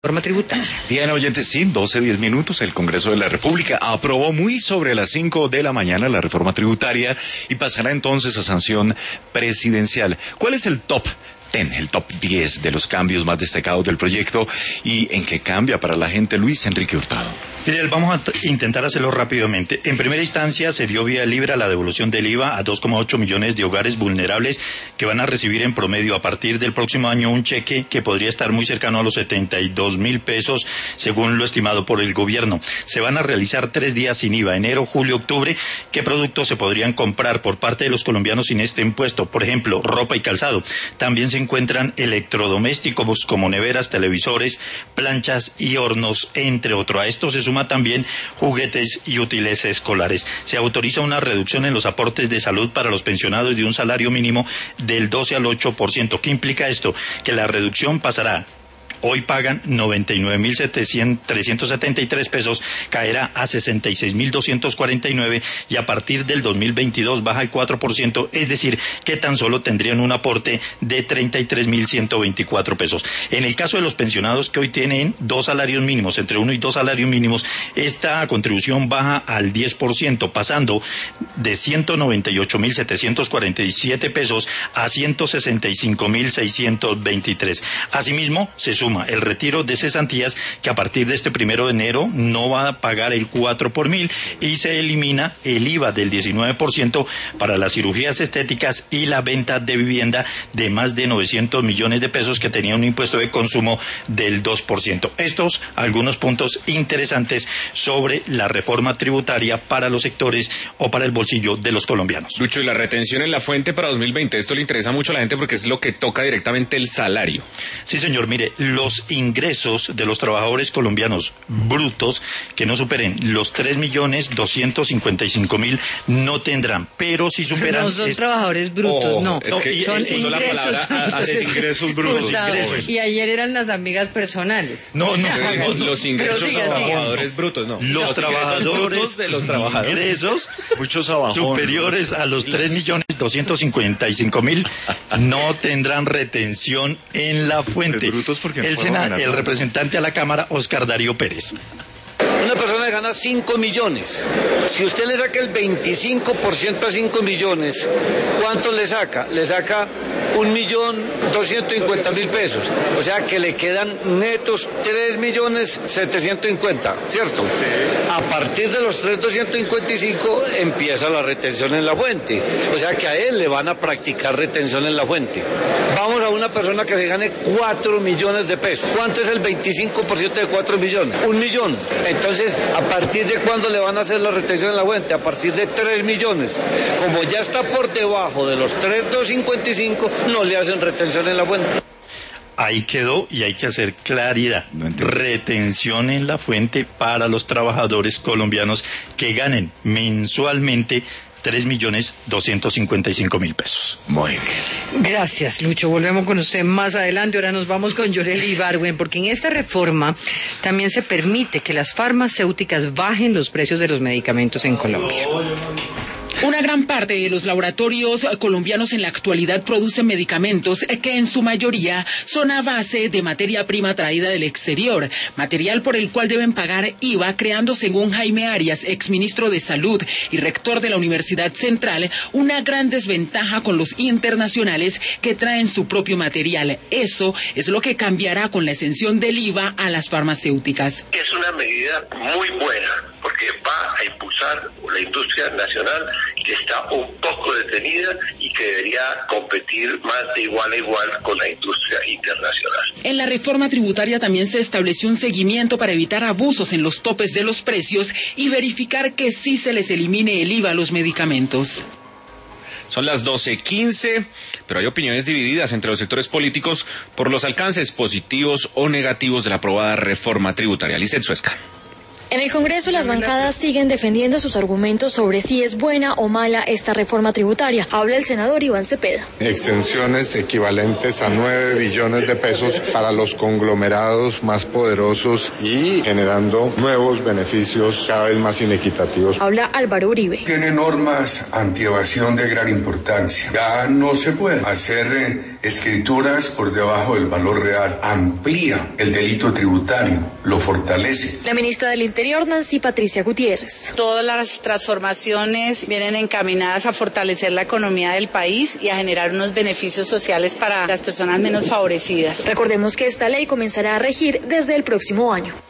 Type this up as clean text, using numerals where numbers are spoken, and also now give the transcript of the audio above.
reforma tributaria. Bien, oyentes, sí, 12:10 minutos. El Congreso de la República aprobó muy sobre las 5 de la mañana la reforma tributaria y pasará entonces a sanción presidencial. ¿Cuál es el top 10, el top 10 de los cambios más destacados del proyecto y en qué cambia para la gente? Luis Enrique Hurtado. Fidel, vamos a intentar hacerlo rápidamente. En primera instancia se dio vía libre la devolución del IVA a 2,8 millones de hogares vulnerables que van a recibir en promedio a partir del próximo año un cheque que podría estar muy cercano a los 72.000 pesos según lo estimado por el gobierno. Se van a realizar 3 días sin IVA, enero, julio, octubre. ¿Qué productos se podrían comprar por parte de los colombianos sin este impuesto? Por ejemplo, ropa y calzado. También se encuentran electrodomésticos como neveras, televisores, planchas y hornos, entre otros. A esto se suma también juguetes y útiles escolares. Se autoriza una reducción en los aportes de salud para los pensionados de un salario mínimo del 12 al 8%. ¿Qué implica esto? Que la reducción pasará. Hoy pagan 99.373 pesos, caerá a 66.249 y a partir del 2022 baja el 4%, es decir, que tan solo tendrían un aporte de 33.124 pesos. En el caso de los pensionados que hoy tienen 2 salarios mínimos, entre 1 y 2 salarios mínimos, esta contribución baja al 10%, pasando de 198.747 pesos a 165.623. Asimismo, se suma el retiro de cesantías que a partir de este 1 de enero no va a pagar el 4 por mil y se elimina el IVA del 19% para las cirugías estéticas y la venta de vivienda de más de 900 millones de pesos que tenía un impuesto de consumo del 2%. Estos algunos puntos interesantes sobre la reforma tributaria para los sectores o para el bolsillo de los colombianos. Lucho, y la retención en la fuente para 2020, esto le interesa mucho a la gente porque es lo que toca directamente el salario. Sí, señor, mire, los ingresos de los trabajadores colombianos brutos que no superen los 3.255.000 no tendrán, pero si superan... No son trabajadores brutos, no. Es que son ingresos brutos. Y ayer eran las amigas personales. No, los ingresos de los trabajadores brutos, no. Los trabajadores de los trabajadores. Ingresos Muchos abajo superiores a los 3.255.000 no tendrán retención en la fuente. El representante a la Cámara, Oscar Darío Pérez. Una persona gana 5 millones. Si usted le saca el 25% a 5 millones, ¿cuánto le saca? Le saca 1.250.000 pesos. O sea que le quedan netos 3.750.000, ¿cierto? A partir de los 3.255 empieza la retención en la fuente. O sea que a él le van a practicar retención en la fuente. Vamos a una persona que se gane 4 millones de pesos. ¿Cuánto es el 25% de 4 millones? 1 millón. Entonces, ¿a partir de cuándo le van a hacer la retención en la fuente? A partir de 3 millones. Como ya está por debajo de los 3.255, no le hacen retención en la fuente. Ahí quedó y hay que hacer claridad. Retención en la fuente para los trabajadores colombianos que ganen mensualmente 3.255.000 pesos. Muy bien. Gracias, Lucho. Volvemos con usted más adelante. Ahora nos vamos con Yoreli Ibargüen, porque en esta reforma también se permite que las farmacéuticas bajen los precios de los medicamentos en Colombia. Una gran parte de los laboratorios colombianos en la actualidad producen medicamentos que en su mayoría son a base de materia prima traída del exterior, material por el cual deben pagar IVA, creando, según Jaime Arias, exministro de Salud y rector de la Universidad Central, una gran desventaja con los internacionales que traen su propio material. Eso es lo que cambiará con la exención del IVA a las farmacéuticas. Es una medida muy buena, porque va a impulsar la industria nacional que está un poco detenida y que debería competir más de igual a igual con la industria internacional. En la reforma tributaria también se estableció un seguimiento para evitar abusos en los topes de los precios y verificar que sí se les elimine el IVA a los medicamentos. Son las 12:15, pero hay opiniones divididas entre los sectores políticos por los alcances positivos o negativos de la aprobada reforma tributaria. Lizeth Suesca. En el Congreso, las bancadas siguen defendiendo sus argumentos sobre si es buena o mala esta reforma tributaria. Habla el senador Iván Cepeda. Exenciones equivalentes a 9 billones de pesos para los conglomerados más poderosos y generando nuevos beneficios cada vez más inequitativos. Habla Álvaro Uribe. Tiene normas antievasión de gran importancia. Ya no se puede hacer escrituras por debajo del valor real, amplía el delito tributario, lo fortalece. La ministra del Interior, Nancy Patricia Gutiérrez. Todas las transformaciones vienen encaminadas a fortalecer la economía del país y a generar unos beneficios sociales para las personas menos favorecidas. Recordemos que esta ley comenzará a regir desde el próximo año.